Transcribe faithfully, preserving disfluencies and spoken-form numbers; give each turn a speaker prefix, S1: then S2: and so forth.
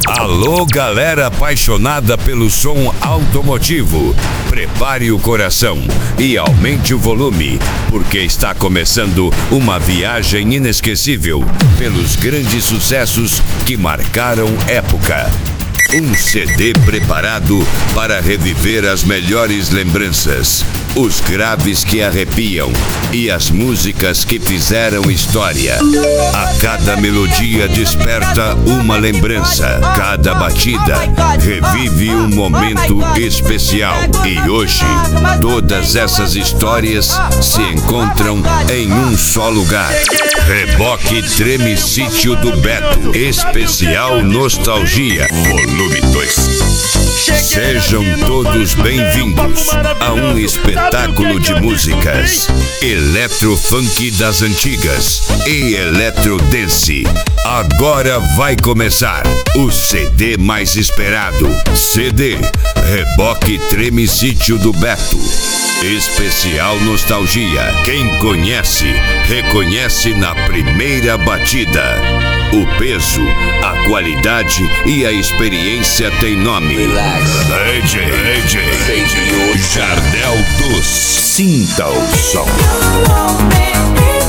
S1: Alô, galera apaixonada pelo som automotivo. Prepare o coração e aumente o volume, porque está começando uma viagem inesquecível pelos grandes sucessos que marcaram época. Um C D preparado para reviver as melhores lembranças, os graves que arrepiam e as músicas que fizeram história. A cada melodia desperta uma lembrança, cada batida revive um momento especial. E hoje, todas essas histórias se encontram em um só lugar. Reboque Treme Sítio do Beto, especial Nostalgia, volume dois. Sejam todos bem-vindos a um espetáculo de músicas electro-funk das antigas e electro-dance. Agora vai começar o C D mais esperado. C D Reboque Treme Sítio do Beto, especial Nostalgia. Quem conhece, reconhece na primeira batida. O peso, a qualidade e a experiência tem nome. D J, D J Jardel dos. Sinta o som.